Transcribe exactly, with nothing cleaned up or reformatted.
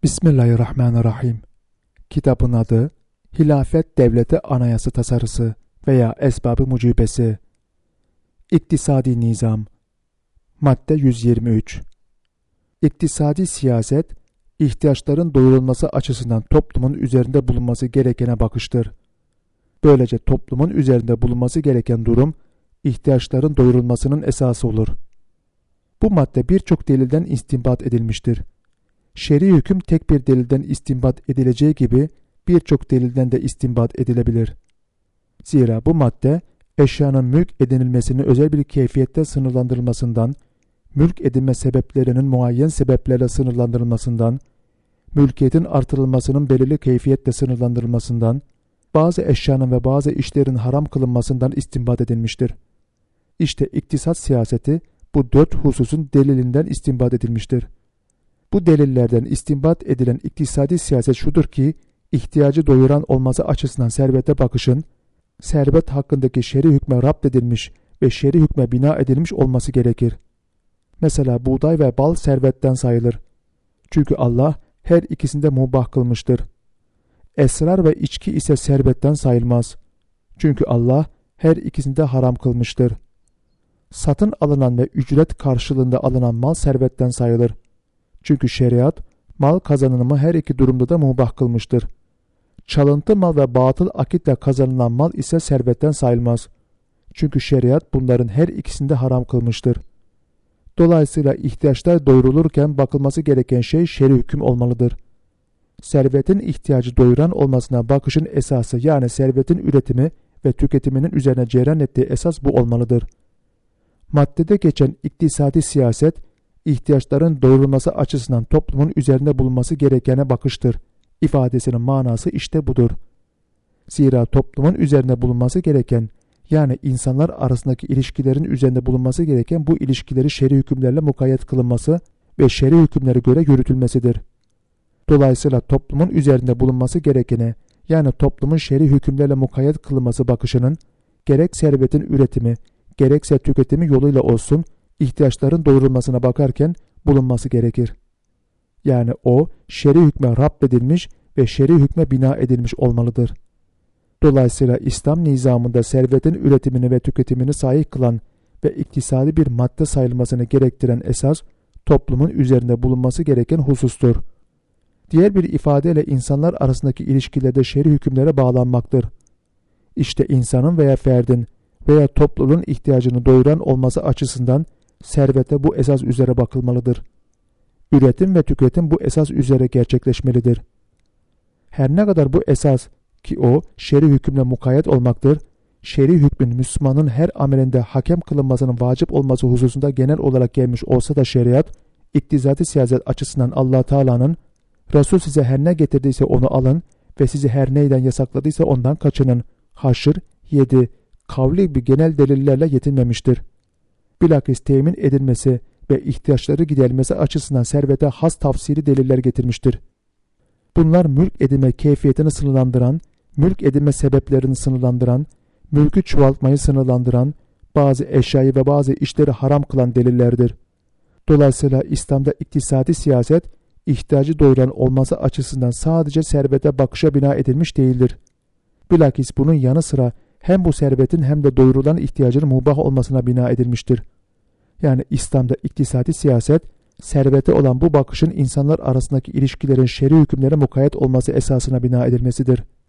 Bismillahirrahmanirrahim. Kitabın adı Hilafet Devleti Anayasa Tasarısı veya Esbab-ı Mucibesi. İktisadi Nizam. Madde yüz yirmi üç. İktisadi siyaset, ihtiyaçların doyurulması açısından toplumun üzerinde bulunması gerekene bakıştır. Böylece toplumun üzerinde bulunması gereken durum, ihtiyaçların doyurulmasının esası olur. Bu madde birçok delilden istinbat edilmiştir. Şer'i hüküm tek bir delilden istinbat edileceği gibi birçok delilden de istinbat edilebilir. Zira bu madde eşyanın mülk edinilmesinin özel bir keyfiyette sınırlandırılmasından, mülk edinme sebeplerinin muayyen sebeplerle sınırlandırılmasından, mülkiyetin artırılmasının belirli keyfiyetle sınırlandırılmasından, bazı eşyanın ve bazı işlerin haram kılınmasından istinbat edilmiştir. İşte iktisat siyaseti bu dört hususun delilinden istinbat edilmiştir. Bu delillerden istinbat edilen iktisadi siyaset şudur ki, ihtiyacı doyuran olması açısından servete bakışın, servet hakkındaki şer'i hükme rapt edilmiş ve şer'i hükme bina edilmiş olması gerekir. Mesela buğday ve bal servetten sayılır. Çünkü Allah her ikisinde mubah kılmıştır. Esrar ve içki ise servetten sayılmaz. Çünkü Allah her ikisinde haram kılmıştır. Satın alınan ve ücret karşılığında alınan mal servetten sayılır. Çünkü şeriat, mal kazanımı her iki durumda da mubah kılmıştır. Çalıntı mal ve batıl akitle kazanılan mal ise servetten sayılmaz. Çünkü şeriat bunların her ikisinde haram kılmıştır. Dolayısıyla ihtiyaçlar doyurulurken bakılması gereken şey şer'i hüküm olmalıdır. Servetin ihtiyacı doyuran olmasına bakışın esası, yani servetin üretimi ve tüketiminin üzerine cereyan ettiği esas bu olmalıdır. Maddede geçen iktisadi siyaset, ihtiyaçların doyurulması açısından toplumun üzerinde bulunması gerekene bakıştır. İfadesinin manası işte budur. Zira toplumun üzerinde bulunması gereken, yani insanlar arasındaki ilişkilerin üzerinde bulunması gereken bu ilişkileri şer'i hükümlerle mukayyet kılınması ve şer'i hükümlere göre yürütülmesidir. Dolayısıyla toplumun üzerinde bulunması gerekene, yani toplumun şer'i hükümlerle mukayyet kılınması bakışının, gerek servetin üretimi, gerekse tüketimi yoluyla olsun, ihtiyaçların doyurulmasına bakarken bulunması gerekir. Yani o, şer'i hükme rabbedilmiş ve şer'i hükme bina edilmiş olmalıdır. Dolayısıyla İslam nizamında servetin üretimini ve tüketimini sahih kılan ve iktisadi bir madde sayılmasını gerektiren esas, toplumun üzerinde bulunması gereken husustur. Diğer bir ifadeyle insanlar arasındaki ilişkilerde şer'i hükümlere bağlanmaktır. İşte insanın veya ferdin veya topluluğun ihtiyacını doyuran olması açısından servete bu esas üzere bakılmalıdır. Üretim ve tüketim bu esas üzere gerçekleşmelidir. Her ne kadar bu esas, ki o şer'i hükümle mukayyet olmaktır, şer'i hükmün Müslümanın her amelinde hakem kılınmasının vacip olması hususunda genel olarak gelmiş olsa da şeriat, iktisadi siyaset açısından Allah Teala'nın Resul size her ne getirdiyse onu alın ve sizi her neyden yasakladıysa ondan kaçının. Haşr yedi kavli bir genel delillerle yetinmemiştir. Bilakis temin edilmesi ve ihtiyaçları giderilmesi açısından servete has tafsiri deliller getirmiştir. Bunlar mülk edinme keyfiyetini sınırlandıran, mülk edinme sebeplerini sınırlandıran, mülkü çoğaltmayı sınırlandıran, bazı eşyayı ve bazı işleri haram kılan delillerdir. Dolayısıyla İslam'da iktisadi siyaset, ihtiyacı doyuran olması açısından sadece servete bakışa bina edilmiş değildir. Bilakis bunun yanı sıra hem bu servetin hem de doyurulan ihtiyacının mubah olmasına bina edilmiştir. Yani İslam'da iktisadi siyaset, servete olan bu bakışın insanlar arasındaki ilişkilerin şer'i hükümlere mukayyet olması esasına bina edilmesidir.